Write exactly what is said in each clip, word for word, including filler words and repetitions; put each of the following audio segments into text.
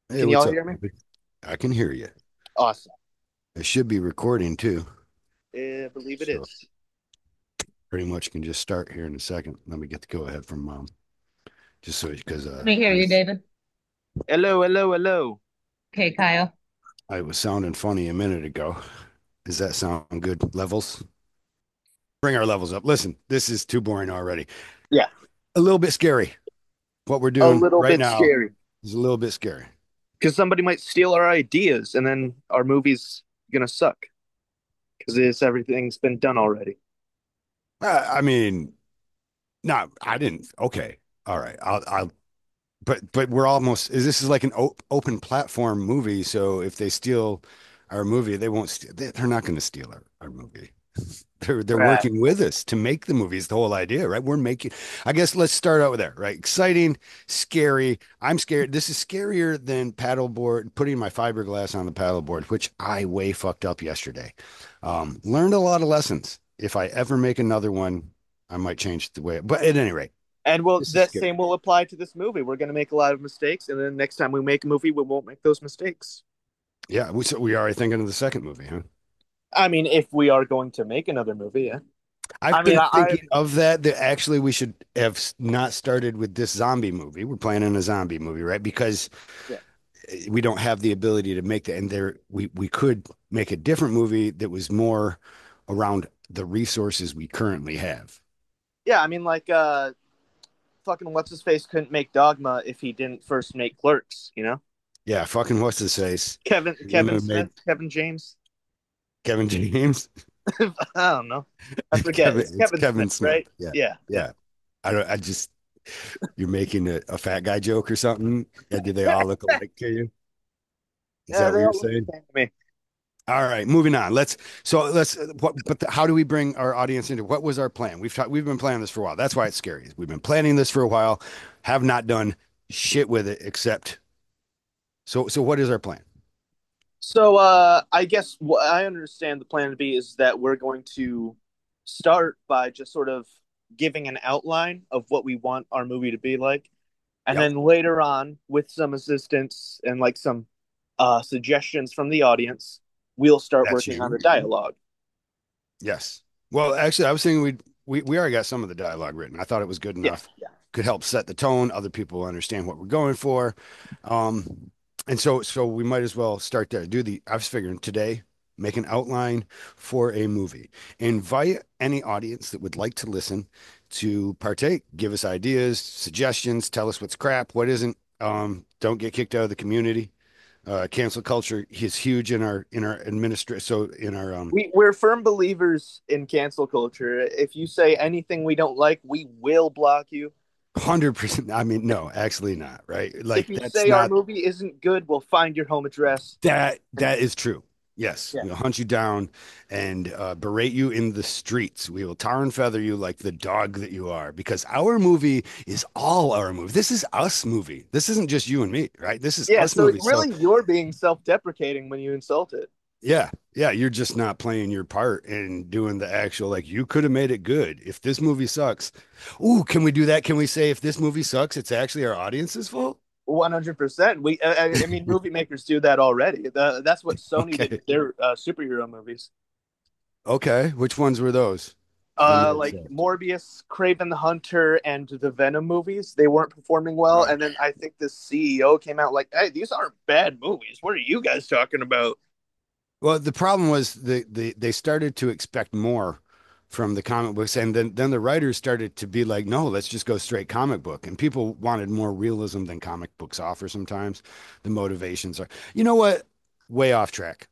Hey, Can what's y'all up, hear me? David? I can hear you. Awesome. It should be recording too. I believe it So is. pretty much can just start here in a second. Let me get the go ahead from mom. Just so because Let uh me hear I you, was David. Hello, hello, hello. Okay, Kyle. I was sounding funny a minute ago. Does that sound good? Levels? Bring our levels up. Listen, this is too boring already. Yeah, A little bit scary. What we're a doing little right bit now scary is a little bit scary. because somebody might steal our ideas and then our movie's gonna suck because it's everything's been done already. Uh, I mean, no, I didn't. Okay. All right. I'll I'll but but we're almost is this is like an op open platform movie, so if they steal our movie, they won't st they, they're not going to steal our, our movie. They're they're Right. working with us to make the movie is the whole idea, right? We're making I guess let's start out with there, right? Exciting, scary. I'm scared. This is scarier than paddleboard, putting my fiberglass on the paddleboard, which I way fucked up yesterday. Um, learned a lot of lessons. If I ever make another one, I might change the way. But at any rate, And well, this is that scary. same will apply to this movie. We're gonna make a lot of mistakes, and then next time we make a movie, we won't make those mistakes. Yeah, we so we are already thinking of the second movie, huh? I mean, if we are going to make another movie, yeah. I I've mean, been I, I thinking of that, that actually we should have not started with this zombie movie. We're planning a zombie movie, right? Because yeah, we don't have the ability to make that. And there, we, we could make a different movie that was more around the resources we currently have. yeah. I mean, like, uh, fucking what's his face couldn't make Dogma if he didn't first make Clerks, you know? Yeah, fucking what's his face? Kevin You know, Kevin who Smith, made Kevin James. Kevin James. I don't know. I forget. Kevin, It's it's Kevin Smith, Kevin Smith. right? Yeah, Yeah, yeah. yeah. I don't. I just you're making a, a fat guy joke or something. And do they all look alike to you? Is Yeah, that they what you're all look the saying? same to me. All right, moving on. Let's so let's what but the, how do we bring our audience into what was our plan? We've talked we've been planning this for a while. That's why it's scary. We've been planning this for a while, have not done shit with it except so so what is our plan? So, uh, I guess what I understand the plan to be is that we're going to start by just sort of giving an outline of what we want our movie to be like, and Yep, then later on, with some assistance and like some uh, suggestions from the audience, we'll start that's working on you. the dialogue. Yes. Well, actually, I was thinking we we we already got some of the dialogue written. I thought it was good Yeah, enough. yeah. Could help set the tone. Other people understand what we're going for. Um, and so so we might as well start there. Do the I was figuring today, make an outline for a movie. Invite any audience that would like to listen to partake. Give us ideas, suggestions, tell us what's crap, what isn't. Um, don't get kicked out of the community. Uh, cancel culture is huge in our in our administration. So in our um We we're firm believers in cancel culture. If you say anything we don't like, we will block you. hundred percent. I mean, no, actually not. Right? If Like you that's say our not movie isn't good, we'll find your home address. that. And That is true. Yes, yeah. we'll hunt you down and uh, berate you in the streets. We will tar and feather you like the dog that you are, because our movie is all our movie. This is us movie. This isn't just you and me, right? This is Yeah, us so movie. So really you're being self-deprecating when you insult it. yeah, yeah, you're just not playing your part and doing the actual like you could have made it good. If this movie sucks, ooh, can we do that? Can we say if this movie sucks, it's actually our audience's fault? one hundred percent. We I, I mean movie makers do that already. The, that's what Sony did Okay. with their uh, superhero movies. Okay, which ones were those? The Uh ones like that Morbius, Craven the Hunter and the Venom movies, they weren't performing well right. and then I think the C E O came out like, "Hey, these aren't bad movies. What are you guys talking about?" Well, the problem was the, the they started to expect more from the comic books, and then then the writers started to be like, no, let's just go straight comic book. And people wanted more realism than comic books offer sometimes. The motivations are, you know what? Way off track.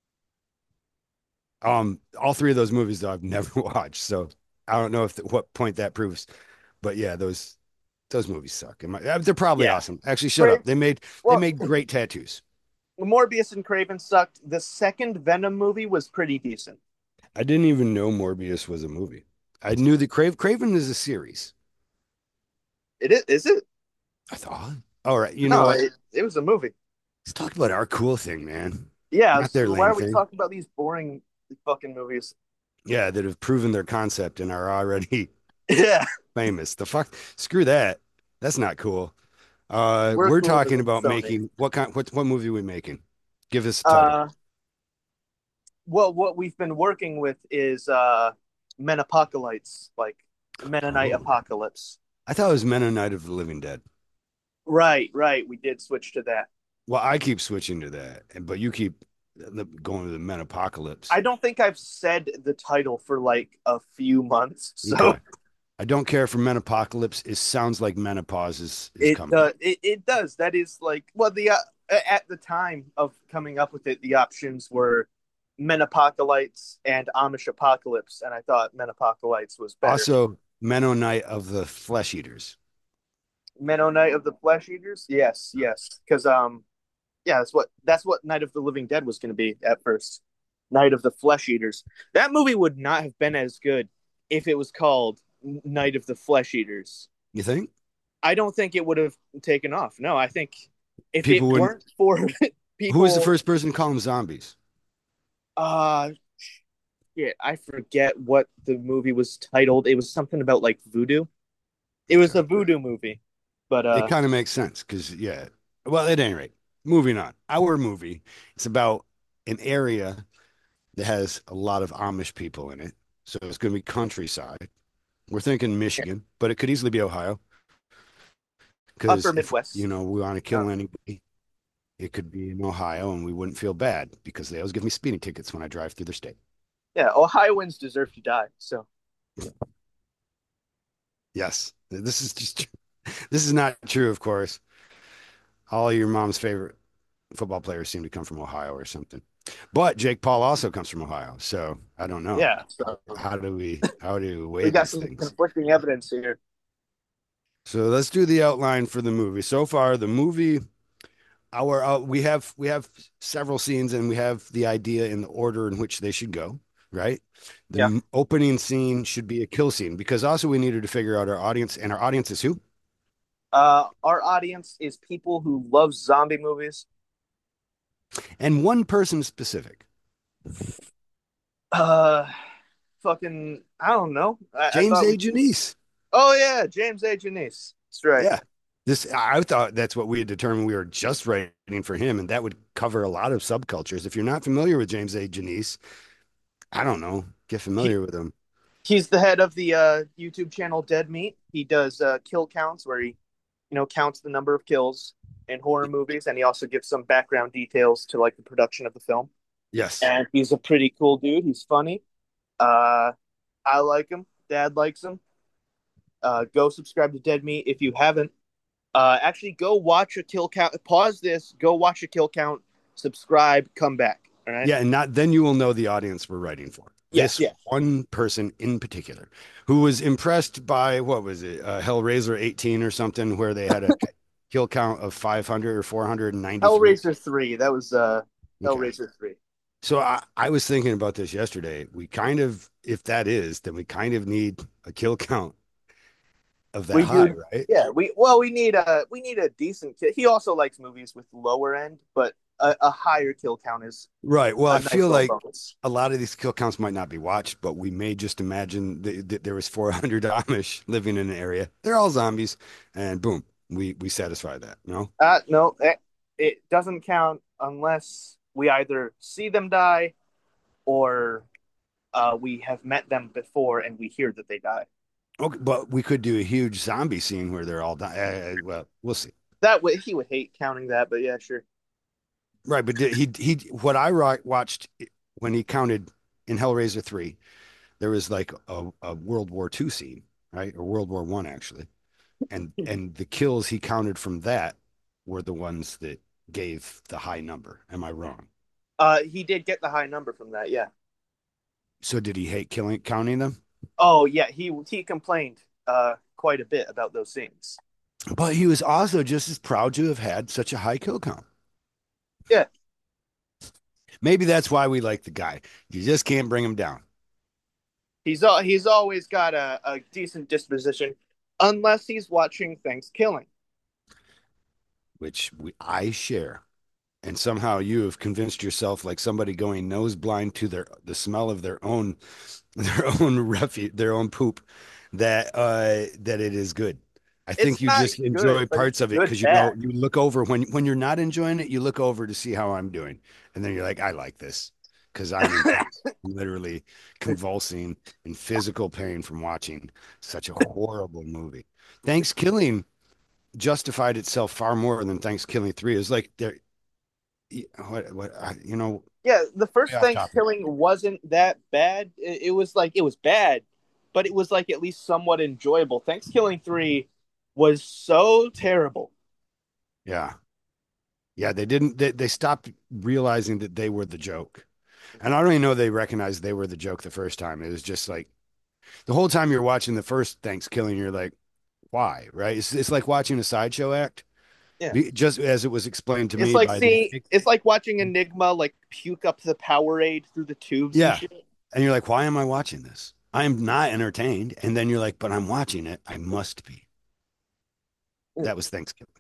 Um, all three of those movies though I've never watched, so I don't know if the, what point that proves. But yeah, those those movies suck. Am I- uh, They're probably Yeah. awesome. Actually, shut up. Craven, They made they well, made great tattoos. Morbius and Craven sucked. The second Venom movie was pretty decent. I didn't even know Morbius was a movie. I knew that Crave Craven is a series. It is, is it? I thought, all right, you know No, what? it, it was a movie. Let's talk about our cool thing, man. Yeah, Not their so why lame are we thing. talking about these boring fucking movies? Yeah, that have proven their concept and are already Yeah. famous. The fuck? Screw that. That's not cool. Uh, We're we're cooler talking than about Sony. making what kind what what movie are we making? Give us a title. Uh, well, what we've been working with is uh, Menopocalypse, like Mennonite Oh, Apocalypse. I thought it was Men of Night of the Living Dead. Right, right. We did switch to that. Well, I keep switching to that, and but you keep the- going to the Men Apocalypse. I don't think I've said the title for like a few months, so Okay. I don't care for Men Apocalypse. It sounds like menopause is is it coming. uh, it it does. That is like well, the uh, at the time of coming up with it, the options were Menopocalypse and Amish Apocalypse, and I thought Menopocalypse was better. Also, Mennonite of the Flesh Eaters. Mennonite of the Flesh Eaters, yes, yes, because um, yeah, that's what that's what Night of the Living Dead was going to be at first. Night of the Flesh Eaters. That movie would not have been as good if it was called Night of the Flesh Eaters. You think I don't think it would have taken off. No, I think if people it wouldn't? weren't for Who was the people, first person to call them zombies? uh, shit, I forget what the movie was titled. It was something about like voodoo. It was Okay. a voodoo movie, but It uh, kind of makes sense because, yeah. Well, at any rate, moving on. Our movie, it's about an area that has a lot of Amish people in it. So it's going to be countryside. We're thinking Michigan, but it could easily be Ohio because upper if, you Midwest. know, we want to Uh, kill anybody, it could be in Ohio and we wouldn't feel bad because they always give me speeding tickets when I drive through their state. yeah, Ohioans deserve to die. So Yes, this is just, this is not true, of course. All your mom's favorite football players seem to come from Ohio or something. But Jake Paul also comes from Ohio. So I don't know. yeah, so How do we how do we weigh we got these some things? conflicting evidence here. So let's do the outline for the movie. So far, the movie, our uh, we have we have several scenes and we have the idea in the order in which they should go, right? The Yeah. m- opening scene should be a kill scene because also we needed to figure out our audience, and our audience is who? Uh, our audience is people who love zombie movies. And one person specific. Uh, fucking, I don't know. I, I James thought A. we. Janice. Oh yeah, James A. Janice. That's right. Yeah. This I thought that's what we had determined we were just writing for him, and that would cover a lot of subcultures. If you're not familiar with James A. Janice, I don't know, get He familiar with him. he's the head of the uh, YouTube channel Dead Meat. He does uh, kill counts where he, you know, counts the number of kills in horror movies, and he also gives some background details to like the production of the film. Yes. And he's a pretty cool dude. He's funny. Uh, I like him. Dad likes him. Uh, go subscribe to Dead Meat if you haven't. Uh, actually, go watch a kill count. Pause this. Go watch a kill count. Subscribe. Come back. All right. Yeah, and not then you will know the audience we're writing for. Yes. This Yes. one person in particular who was impressed by what was it, uh, Hellraiser eighteen or something, where they had a kill count of five hundred or four hundred ninety-three. Hellraiser three. That was uh Okay. Hellraiser three. So I, I was thinking about this yesterday. We kind of, if that is, then we kind of need a kill count of that We high, do. right? Yeah. We well we need a we need a decent kill. He also likes movies with lower end, but a, a higher kill count is Right. Well, a I nice feel little like bonus. a lot of these kill counts might not be watched, but we may just imagine that, that there was four hundred Amish living in an area. They're all zombies, and boom, we we satisfy that. No. Uh no, it, it doesn't count unless we either see them die or uh, we have met them before and we hear that they die. Okay, but we could do a huge zombie scene where they're all dying. Uh, well, we'll see. That way he would hate counting that, but yeah, sure. Right, but did he he what I ro- watched when he counted in Hellraiser three, there was like a, a World War Two scene, right, or World War One actually, and and the kills he counted from that were the ones that gave the high number. Am I wrong? Uh, he did get the high number from that, yeah. So did he hate killing counting them? Oh yeah, he he complained uh quite a bit about those scenes. But he was also just as proud to have had such a high kill count. Yeah, Maybe that's why we like the guy. You just can't bring him down. he's al- he's always got a, a decent disposition, unless he's watching Thanksgiving. Which we, I share. And somehow you have convinced yourself, like somebody going nose blind to their the smell of their own their own refuse, their own poop, that uh that it is good. I think It's you not just good, enjoy but it's parts of it good because you go, bad. you look over when when you're not enjoying it, you look over to see how I'm doing, and then you're like, I like this because I'm in pain, literally convulsing in physical pain from watching such a horrible movie. Thanksgiving justified itself far more than Thanksgiving three. It was like there, what what I- you know, Yeah, the way first off topic. Thanksgiving wasn't that bad. It, it was like it was bad, but it was like at least somewhat enjoyable. Thanksgiving three was so terrible. Yeah, yeah, they didn't. They, they stopped realizing that they were the joke. And I don't even know they recognized they were the joke the first time. It was just like the whole time you're watching the first Thanksgiving, you're like, why? Right? It's, it's like watching a sideshow act, Yeah. Be- just as it was explained to It's me like by the seeing it's like watching Enigma like puke up the Powerade through the tubes and yeah. shit. And you're like, why am I watching this? I am not entertained. And then you're like, but I'm watching it. I must be. That was Thanksgiving.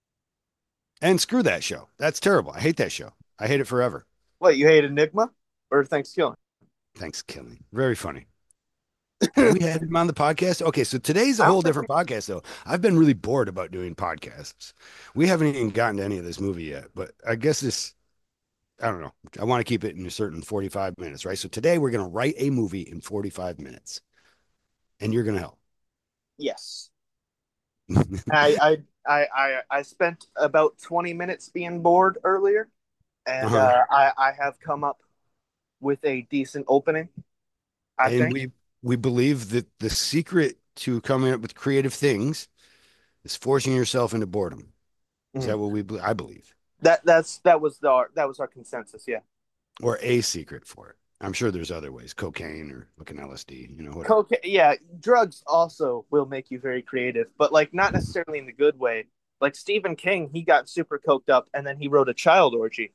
And screw that show. That's terrible. I hate that show. I hate it forever. Wait, you hate Enigma or Thanksgiving? Thanksgiving. Very funny. Have we had him on the podcast? Okay, so today's a I don't whole think we. different podcast, though. I've been really bored about doing podcasts. We haven't even gotten to any of this movie yet, but I guess this, I don't know. I want to keep it in a certain forty-five minutes, right? So today we're going to write a movie in forty-five minutes, and you're going to help. Yes. I I I I I spent about twenty minutes being bored earlier, and Uh-huh. uh, I I have come up with a decent opening. I And think. we we believe that the secret to coming up with creative things is forcing yourself into boredom. Is Mhm. that what we, be- I believe, That that's that was the that was our consensus. Yeah. or a secret for it? I'm sure there's other ways, cocaine or looking L S D, you know, whatever. Cocaine. Yeah, drugs also will make you very creative, but like not necessarily in the good way. Like Stephen King, he got super coked up, and then he wrote a child orgy.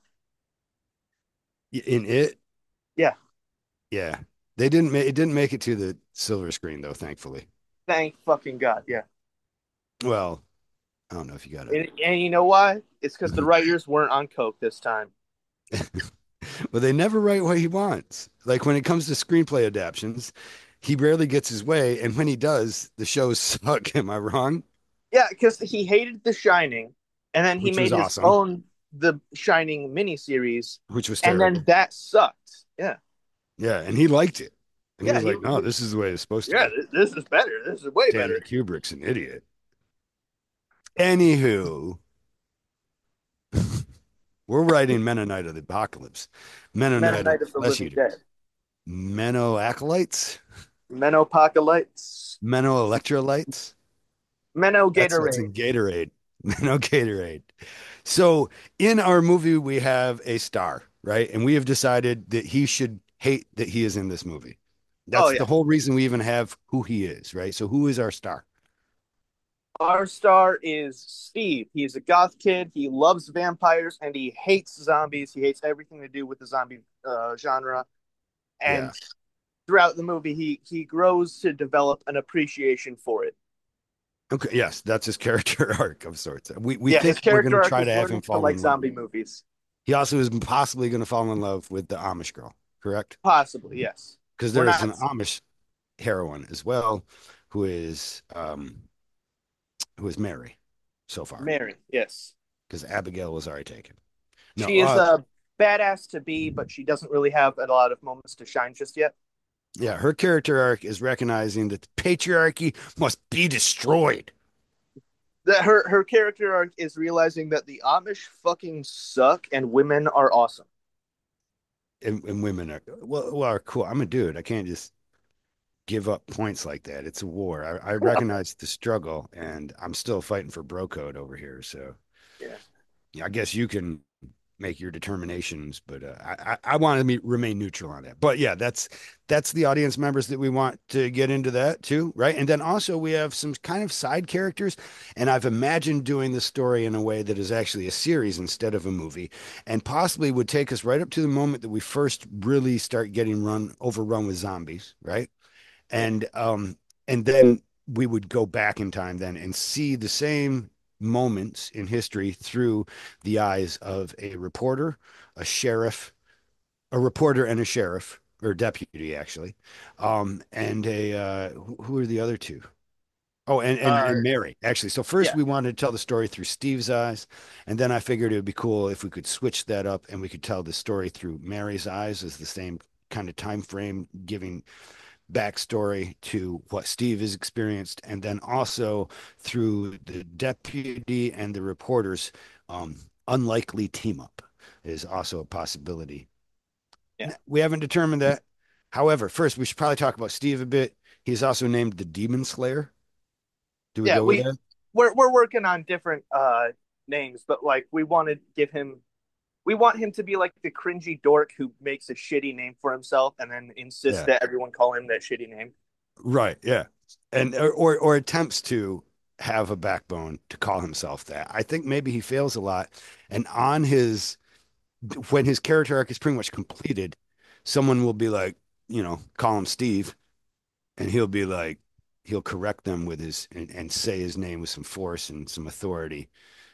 In it, Yeah. yeah, they didn't. Ma- it didn't make it to the silver screen though, thankfully. Thank fucking God. Yeah. Well, I don't know if you got And, and you know why? It's because the to. writers weren't on coke this time. Well, they never write what he wants. Like when it comes to screenplay adaptions, he rarely gets his way, and when he does, the shows suck. Am I wrong? Yeah, because he hated The Shining, and then he Which was made his awesome, own The Shining miniseries, which was and then terrible. that sucked. Yeah. Yeah, and he liked it, and he Yeah. was He. like, "No, this is the way it's supposed to Yeah. be." This is better. This is way better. Stanley Kubrick's an idiot. Anywho, we're writing Mennonite of the Apocalypse, Mennonite of Mennonite the of the Flesh Living Eaters, Dead. Menno acolytes, Menopocalypse. Menno electrolytes. Meno That's what's Gatorade. in Gatorade. Menno Gatorade. So in our movie, we have a star, right? And we have decided that he should hate that he is in this movie. Oh That's yeah. the whole reason we even have who he is, right? So who is our star? Our star is Steve. He's a goth kid. He loves vampires and he hates zombies. He hates everything to do with the zombie uh, genre. Yeah. And throughout the movie, he he grows to develop an appreciation for it. Okay. Yes, that's his character arc of sorts. We we Yeah, think his we're going character to arc try is to have learning him to fall like in love. zombie movies. He also is possibly going to fall in love with the Amish girl, correct? Possibly, yes. Because We're there is not an Amish heroine as well, who is um who is Mary so far, Mary. Yes, because Abigail was already taken. No, she is uh, a badass to be, but she doesn't really have a lot of moments to shine just yet. yeah, her character arc is recognizing that the patriarchy must be destroyed. That her her character arc is realizing that the Amish fucking suck and women are awesome. And, and women are well, well, are cool. I'm a dude. I can't just give up points like that. It's a war. I, I recognize the struggle, and I'm still fighting for bro code over here. So Yeah. yeah, I guess you can make your determinations, but uh, I, I, I want to be, remain neutral on that. But yeah, that's that's the audience members that we want to get into that too, right? And then also we have some kind of side characters, and I've imagined doing the story in a way that is actually a series instead of a movie, and possibly would take us right up to the moment that we first really start getting run overrun with zombies, right? Yeah. And um, and then we would go back in time then and see the same moments in history through the eyes of a reporter, a sheriff, a reporter and a sheriff or deputy actually, um, and a uh, who, who are the other two? Oh, and, and Uh, and Mary, actually. So first yeah, we wanted to tell the story through Steve's eyes, and then I figured it would be cool if we could switch that up and we could tell the story through Mary's eyes as the same kind of time frame, giving backstory to what Steve has experienced, and then also through the deputy and the reporters, um, unlikely team up is also a possibility. yeah, We haven't determined that. However, first we should probably talk about Steve a bit. He's also named the Demon Slayer. Do we yeah. go with We that? we're we're working on different uh names, but like we want to give him, we want him to be like the cringy dork who makes a shitty name for himself and then insists Yeah. that everyone call him that shitty name. Right. Yeah. And or or, or attempts to have a backbone to call himself that. I think maybe he fails a lot. And on his when his character arc is pretty much completed, someone will be like, you know, call him Steve, and he'll be like, he'll correct them with his and, and say his name with some force and some authority.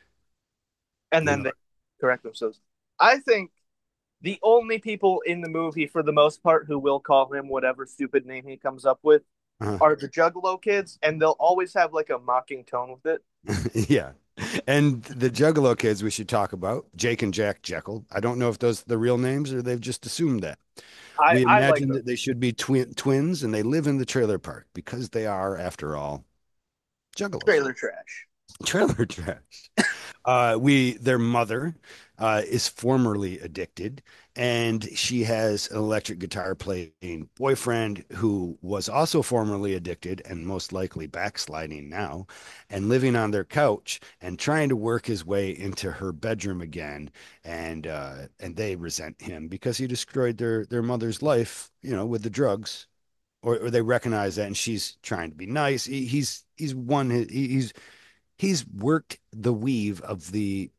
And You then know, they correct themselves. I think the only people in the movie, for the most part, who will call him whatever stupid name he comes up with uh, are the Juggalo kids, and they'll always have like a mocking tone with it. yeah. And the Juggalo kids we should talk about, Jake and Jack Jekyll. I don't know if those are the real names or they've just assumed that. I We I like imagine them. that they should be twin twins and they live in the trailer park because they are, after all, juggalos. Trailer trash. Trailer trash. Uh, we their mother uh, is formerly addicted, and she has an electric guitar playing boyfriend who was also formerly addicted and most likely backsliding now, and living on their couch and trying to work his way into her bedroom again. And uh, and they resent him because he destroyed their their mother's life, you know, with the drugs. Or, or they recognize that, and she's trying to be nice. He, he's he's one. He, he's he's worked the weave of the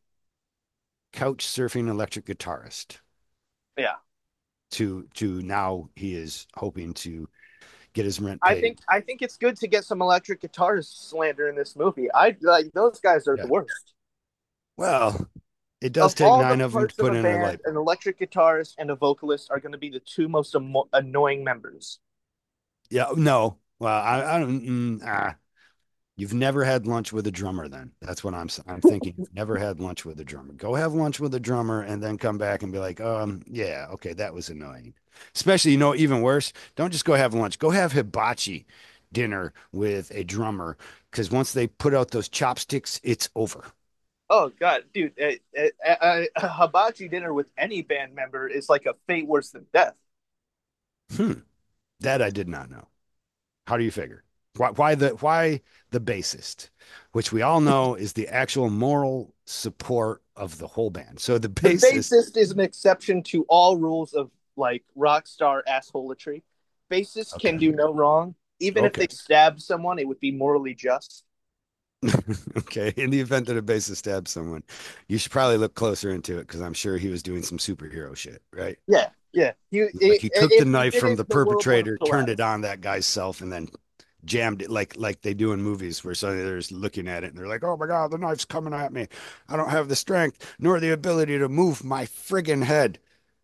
couch surfing electric guitarist Yeah. to to now he is hoping to get his rent I paid. think I think it's good to get some electric guitar slander in this movie. I like those guys are the Yeah. worst. Well, it does Of take all the nine of them to parts of put a in a band, light an bulb. electric guitarist and a vocalist are going to be the two most amo- annoying members. Yeah, no. Well, I, I don't. Mm, ah, you've never had lunch with a drummer, then. That's what I'm I'm thinking. You've never had lunch with a drummer. Go have lunch with a drummer and then come back and be like, um, yeah, okay, that was annoying. Especially, you know, even worse, don't just go have lunch. Go have hibachi dinner with a drummer because once they put out those chopsticks, it's over. Oh god, dude, a, a, a, a hibachi dinner with any band member is like a fate worse than death. Hmm. That I did not know. How do you figure? Why, why the why the bassist, which we all know is the actual moral support of the whole band. So the The bassist, bassist is an exception to all rules of like rock star assholetry. Bassists can okay, do no wrong. Even if okay. they stabbed someone, it would be morally just. Okay, in the event that a bassist stabs someone, you should probably look closer into it because I'm sure he was doing some superhero shit, right? Yeah, yeah. He, Like i- he took the if he knife did from it, the the world would have perpetrator, turned it collapsed. on that guy's self, and then jammed it like like they do in movies where suddenly they're just looking at it and they're like, "Oh my God, the knife's coming at me. I don't have the strength nor the ability to move my friggin' head."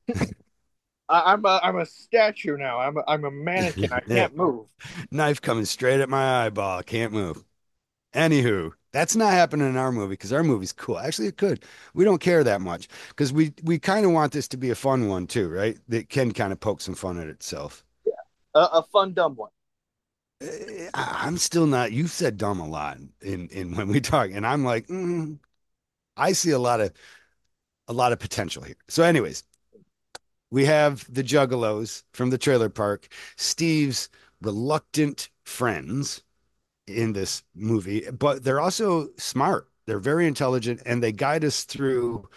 I, I'm a I'm a statue now. I'm a, I'm a mannequin. I Yeah, can't move. knife coming straight at my eyeball. I can't move. Anywho, that's not happening in our movie because our movie's cool. Actually, it could. We don't care that much because we we kind of want this to be a fun one too, right? That can kind of poke some fun at itself. A, a fun dumb one. Eh, I- I'm still not. You've said dumb a lot in in when we talk, and I'm like, mm, I see a lot of a lot of potential here. So, anyways, we have the Juggalos from the trailer park, Steve's reluctant friends in this movie, but they're also smart. They're very intelligent, and they guide us through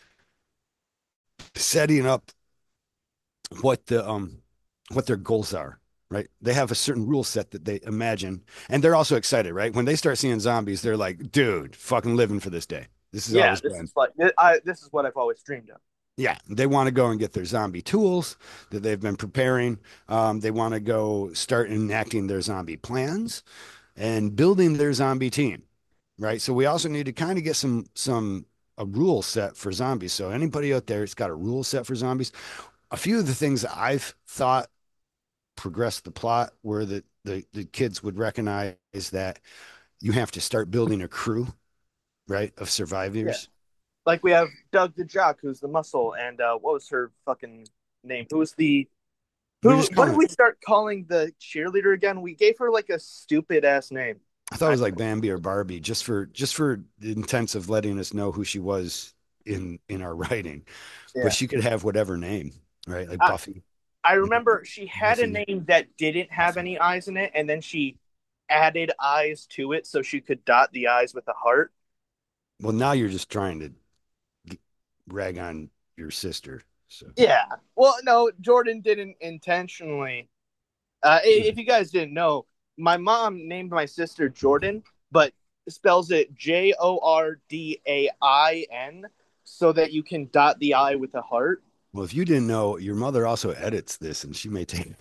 setting up what the um what their goals are, right? They have a certain rule set that they imagine, and they're also excited, right? When they start seeing zombies, they're like, "Dude, fucking living for this day. This has Yeah, always this been." is like I this is what I've always dreamed of. Yeah, they want to go and get their zombie tools that they've been preparing. Um, they want to go start enacting their zombie plans and building their zombie team, right? So we also need to kind of get some some a rule set for zombies. So anybody out there has got a rule set for zombies. A few of the things that I've thought progress the plot where the, the, the kids would recognize that you have to start building a crew, right, of Yeah. survivors. Like we have Doug the Jock, who's the muscle, and uh, what was her fucking name? Who was the We who? just What call did it, we start calling the cheerleader again? We gave her like a stupid ass name. I thought it I was like Bambi or Barbie, just for just for the intents of letting us know who she was in in our writing. But yeah. she could have whatever name, right? Like I, Buffy, I you know, remember she had a Buffy, name that didn't have Buffy. any eyes in it, and then she added eyes to it so she could dot the eyes with a heart. Well, now you're just trying to g- rag on your sister. So Yeah. Well, no, Jordan didn't intentionally. Uh, if you guys didn't know, my mom named my sister Jordan, but spells it J O R D A I N so that you can dot the I with a heart. well, if you didn't know, your mother also edits this, and she may take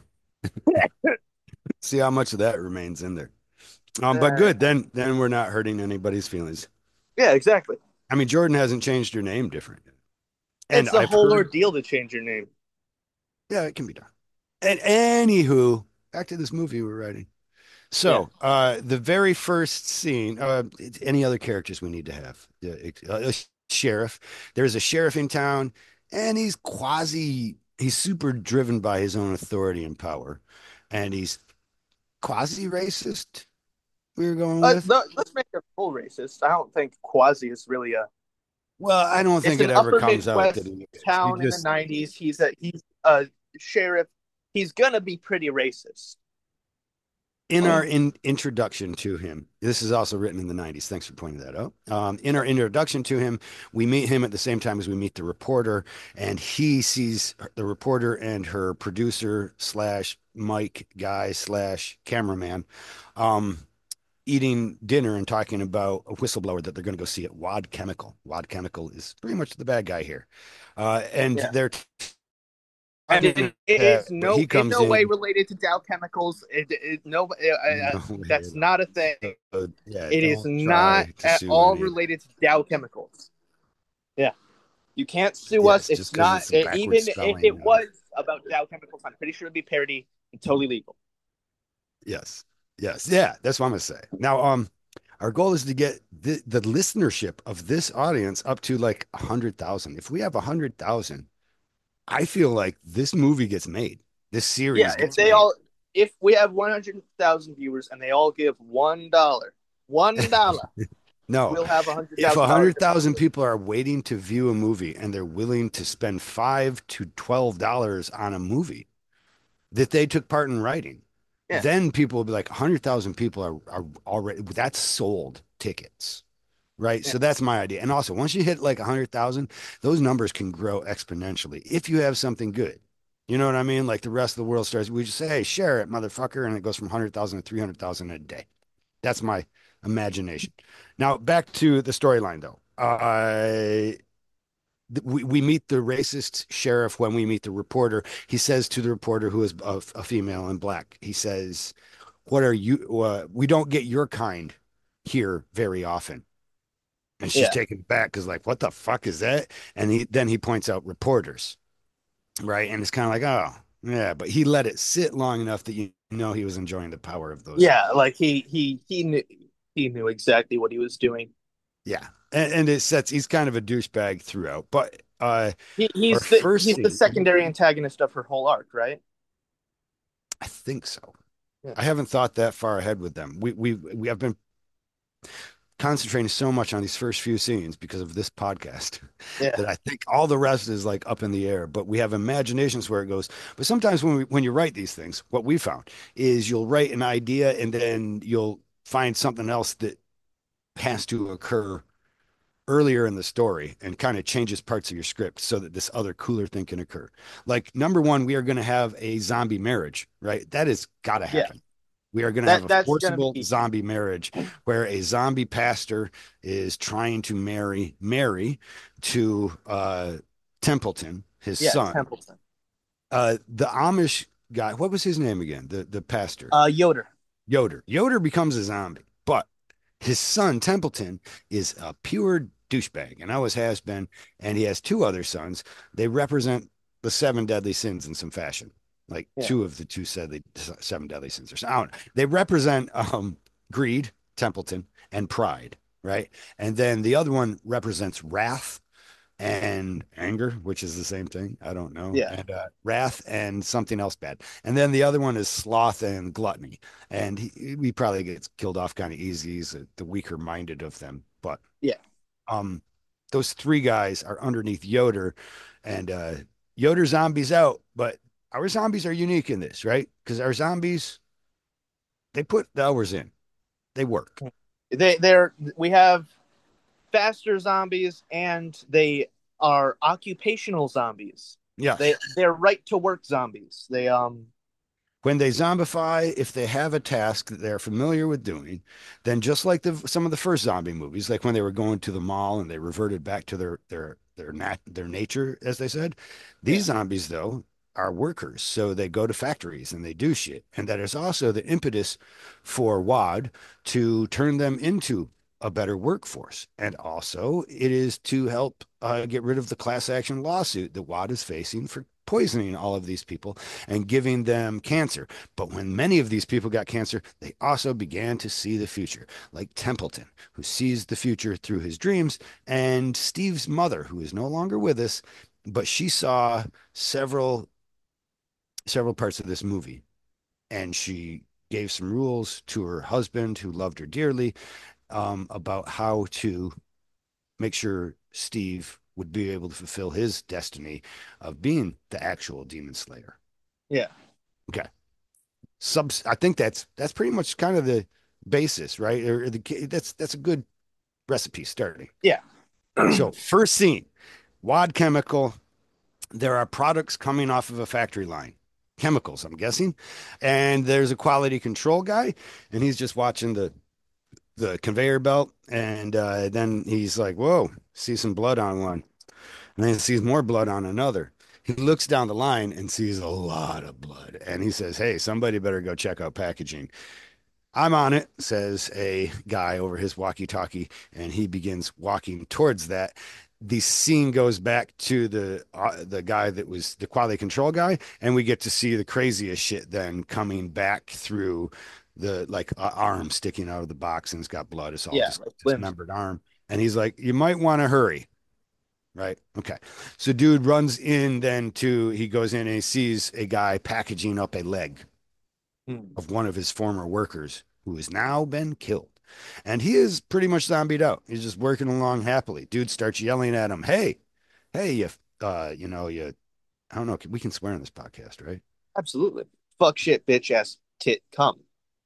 see how much of that remains in there. Um, but Uh, good, then then we're not hurting anybody's feelings. yeah, exactly. I mean, Jordan hasn't changed her name different. And It's a I've whole heard, ordeal to change your name. yeah, it can be done. And anywho, back to this movie we're writing. Yeah. So, uh, the very first scene, uh, any other characters we need to have? Yeah, a sheriff. There's a sheriff in town, and he's quasi, he's super driven by his own authority and power. And he's quasi racist, we were going Uh, with. let's make it full racist. I don't think Quasi is really a. Well, I don't It's think it an ever upper comes out that Midwest he is. He town in the just, nineties. He's a he's a sheriff. He's gonna be pretty racist. in our in, introduction to him, this is also written in the nineties. Thanks for pointing that out. Um, in our introduction to him, we meet him at the same time as we meet the reporter, and he sees the reporter and her producer slash mic guy slash cameraman um, eating dinner and talking about a whistleblower that they're going to go see at Wad Chemical. Wad Chemical is pretty much the bad guy here. Uh, and Yeah. they're And it, talking it is that, but no he in comes no way in. related to Dow Chemicals. It, it no, uh, uh, No way that's at all. not a thing. So, yeah, It is don't not try to at sue all any of related to Dow Chemicals. Yeah, you can't sue us. Yes, just It's because not it's it, backwards even if spelling. it Uh, was about Dow Chemicals. I'm pretty sure it'd be parody and totally legal. yes, yes, yeah. That's what I'm gonna say. Now, um, our goal is to get the the listenership of this audience up to like a hundred thousand. If we have a hundred thousand, I feel like this movie gets made. This Yeah, series if gets they made. all if we have one hundred thousand viewers and they all give one dollar, one dollar, No, we'll have a hundred if a thousand dollars. hundred thousand people are waiting to view a movie and they're willing to spend five to twelve dollars on a movie that they took part in writing, Yeah, then people will be like, a hundred thousand people are, are already, that's sold tickets, right? yeah, So that's my idea. And also, once you hit like a hundred thousand, those numbers can grow exponentially if you have something good. You know what I mean? Like the rest of the world starts, we just say, hey, share it, motherfucker. And it goes from a hundred thousand to three hundred thousand a day. That's my imagination. Now, back to the storyline, though. Uh, we, we meet the racist sheriff when we meet the reporter. He says to the reporter, who is a, a female and black, he says, what are you? Uh, we don't get your kind here very often. And she's yeah, taken back because, like, what the fuck is that? And he then he points out reporters, right? And it's kind of like, oh, yeah, but he let it sit long enough that you know he was enjoying the power of those. yeah. Like he he he knew he knew exactly what he was doing. Yeah. And, and it sets, he's kind of a douchebag throughout. But uh, He our he's the first he's the scene, secondary antagonist of her whole arc, right? I think so. Yeah, I haven't thought that far ahead with them. We we we have been concentrating so much on these first few scenes because of this podcast yeah, that I think all the rest is like up in the air. But we have imaginations where it goes. But sometimes when we when you write these things, what we found is you'll write an idea and then you'll find something else that has to occur earlier in the story and kind of changes parts of your script so that this other cooler thing can occur. Like number one, we are going to have a zombie marriage, right? That has got to yeah. happen. We are going to have That a that's gonna forcible be zombie marriage where a zombie pastor is trying to marry Mary to uh, Templeton, his yeah. son. Templeton, Uh, the Amish guy, what was his name again? The the pastor, uh, Yoder. Yoder. Yoder becomes a zombie, but his son Templeton is a pure douchebag and always has been. And he has two other sons. They represent the seven deadly sins in some fashion. Like Yeah. two of the two said they seven deadly sins or something. I don't know. They represent um, greed, Templeton, and pride, right? And then the other one represents wrath and anger, which is the same thing. I don't know. Yeah. And uh, wrath and something else bad. And then the other one is sloth and gluttony. And he, he probably gets killed off kind of easy. He's uh, the weaker minded of them. But Yeah. um, those three guys are underneath Yoder, and uh, Yoder zombies out. But our zombies are unique in this, right? Because our zombies, they put the hours in, they work. They they're we have faster zombies and they are occupational zombies. They Yes. they're right to work zombies. They um When they zombify, if they have a task that they're familiar with doing, then just like the some of the first zombie movies, like when they were going to the mall and they reverted back to their their their nat their nature, as they said, these yeah. zombies though are workers, so they go to factories and they do shit, and that is also the impetus for WAD to turn them into a better workforce, and also it is to help uh, get rid of the class action lawsuit that WAD is facing for poisoning all of these people and giving them cancer. But when many of these people got cancer, they also began to see the future, like Templeton, who sees the future through his dreams, and Steve's mother, who is no longer with us, but she saw several several parts of this movie, and she gave some rules to her husband, who loved her dearly, um, about how to make sure Steve would be able to fulfill his destiny of being the actual demon slayer. Yeah. Okay. Subs I think that's that's pretty much kind of the basis, right? Or the that's that's a good recipe starting. Yeah. So first scene, Wad Chemical. There are products coming off of a factory line, chemicals, I'm guessing, and there's a quality control guy, and he's just watching the the conveyor belt, and uh, then he's like, "Whoa!" See some blood on one, and then he sees more blood on another. He looks down the line and sees a lot of blood, and he says, "Hey, somebody better go check out packaging." I'm on it, says a guy over his walkie talkie, and he begins walking towards that. The scene goes back to the uh, the guy that was the quality control guy, and we get to see the craziest shit then coming back through the like uh, arm sticking out of the box, and it's got blood. It's all Yeah. just Like limbs. dismembered arm, and he's like, "You might want to hurry." Right. Okay. So dude runs in then to he goes in and he sees a guy packaging up a leg Hmm. of one of his former workers who has now been killed. And he is pretty much zombied out. He's just working along happily. Dude starts yelling at him, "Hey, hey, you, uh, you know, you, I don't know, we can swear on this podcast, right?" Absolutely. Fuck shit, bitch ass tit come.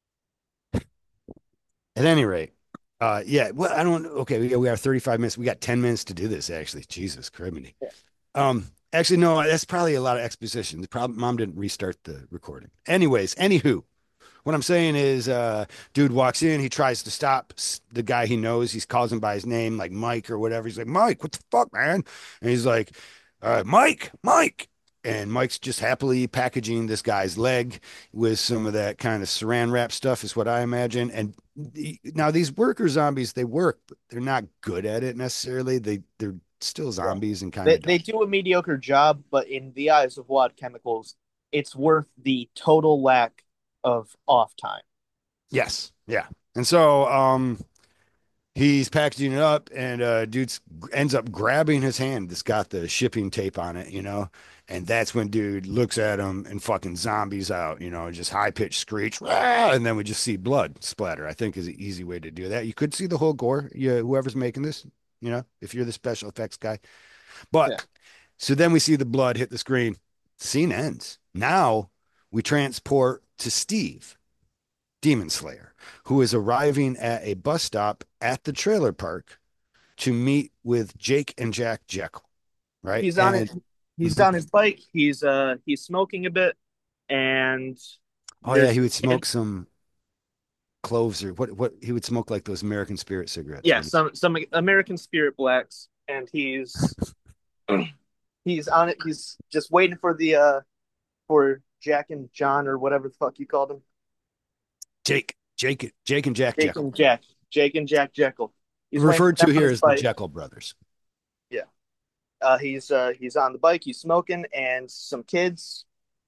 At any rate, uh, yeah, well, I don't, okay, we got, we got thirty-five minutes. We got ten minutes to do this, actually. Jesus criminy. Yeah. Um, actually, no, that's probably a lot of exposition. The problem, mom didn't restart the recording. Anyways, anywho, what I'm saying is, uh, dude walks in, he tries to stop the guy he knows. He calls him by his name, like Mike or whatever. He's like, "Mike, what the fuck, man?" And he's like, uh, "Mike, Mike." And Mike's just happily packaging this guy's leg with some of that kind of saran wrap stuff, is what I imagine. And the, now these worker zombies, they work, but they're not good at it necessarily. They they're still Yeah. zombies and kind They of they dumb. do a mediocre job, but in the eyes of Wad Chemicals, it's worth the total lack of off time. Yes, yeah. And so, um, he's packaging it up, and uh, dude ends up grabbing his hand that's got the shipping tape on it, you know. And that's when dude looks at him and fucking zombies out, you know, just high pitched screech, "Rah!" And then we just see blood splatter. I think is an easy way to do that. You could see the whole gore, yeah, whoever's making this, you know, if you're the special effects guy. But Yeah. so then we see the blood hit the screen. Scene ends. Now we transport to Steve, Demon Slayer, who is arriving at a bus stop at the trailer park to meet with Jake and Jack Jekyll, right? He's on it. And He's on his bike. He's uh he's smoking a bit, and oh yeah, there's he would and smoke some cloves or what? What he would smoke like those American Spirit cigarettes, yeah, right? some some American Spirit Blacks, and he's he's on it. He's just waiting for the uh for Jack and John or whatever the fuck you called him. Jake, Jake, Jake and Jack Jake Jekyll, and Jack. Jake and Jack Jekyll. He's waiting referred for to them on here his as the bike. Jekyll brothers. Yeah. Uh, he's uh he's on the bike. He's smoking, and some kids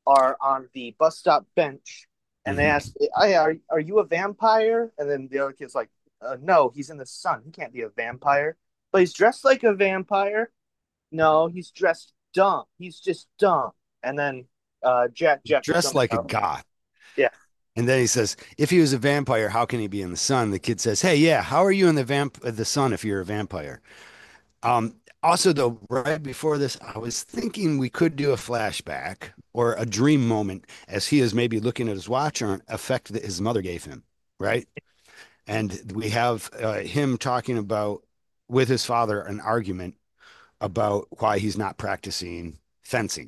are on the bus stop bench, and they Hmm. ask, "Hey, are are you a vampire?" And then the other kid's like, uh, "No, he's in the sun. He can't be a vampire." But he's dressed like a vampire. No, he's dressed dumb. He's just dumb. And then uh, Jack Jekyll Dressed comes like a out. goth. Yeah. And then he says, if he was a vampire, how can he be in the sun? The kid says, hey, yeah, how are you in the vamp the sun if you're a vampire? Um, Also, though, right before this, I was thinking we could do a flashback or a dream moment as he is maybe looking at his watch or an effect that his mother gave him, right? And we have uh, him talking about with his father an argument about why he's not practicing fencing.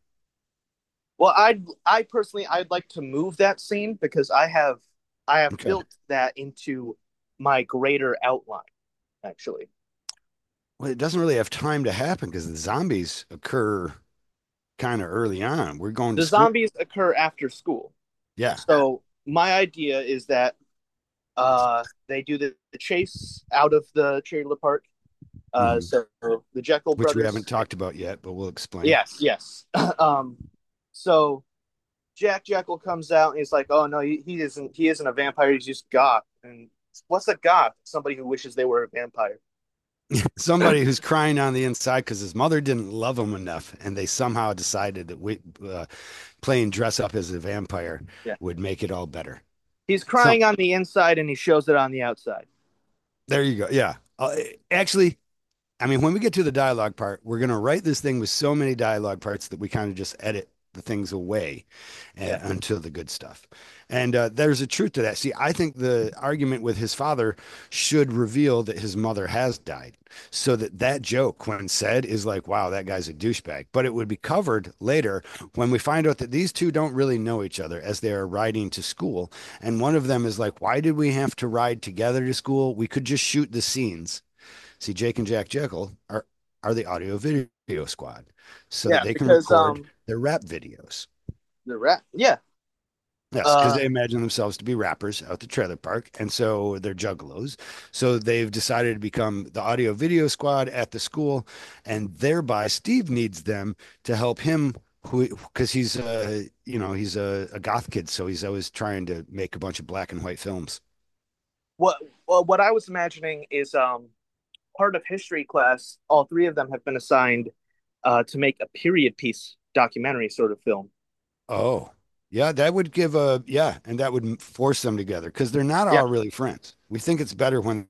Well, I I personally I'd like to move that scene because I have I have Okay. built that into my greater outline, actually. Well, it doesn't really have time to happen because the zombies occur kind of early on. We're going to The school. zombies occur after school. Yeah. So my idea is that uh they do the, the chase out of the trailer park. Uh Mhm. so the Jekyll Which we haven't brothers. talked about yet, but we'll explain. Yes, yes. um so Jack Jekyll comes out and he's like, "Oh no, he, he isn't. He isn't a vampire. He's just goth." And what's a goth? Somebody who wishes they were a vampire. Somebody who's crying on the inside because his mother didn't love him enough, and they somehow decided that we, uh, playing dress up as a vampire Yeah, would make it all better. he's So crying on the inside and he shows it on the outside. there you go. Yeah. Uh, actually, I mean, when we get to the dialogue part, we're going to write this thing with so many dialogue parts that we kind of just edit the things away uh, Yeah, until the good stuff. And uh, there's a truth to that. See, I think the argument with his father should reveal that his mother has died, so that that joke, when said, is like, wow, that guy's a douchebag. But it would be covered later when we find out that these two don't really know each other as they are riding to school. And one of them is like, why did we have to ride together to school? We could just shoot the scenes. See, Jake and Jack Jekyll are are the audio video squad, so that yeah, they can because record um their rap videos. the rat. Yeah, Yes, because uh, they imagine themselves to be rappers out the trailer park, and so they're juggalos. So they've decided to become the audio video squad at the school, and thereby Steve needs them to help him, who because he's uh you know he's a, a goth kid, so he's always trying to make a bunch of black and white films. what well, what I was imagining is um part of history class. All three of them have been assigned uh to make a period piece documentary sort of film. Oh, yeah, that would give a yeah, and that would force them together because they're not Yeah, all really friends. We think it's better when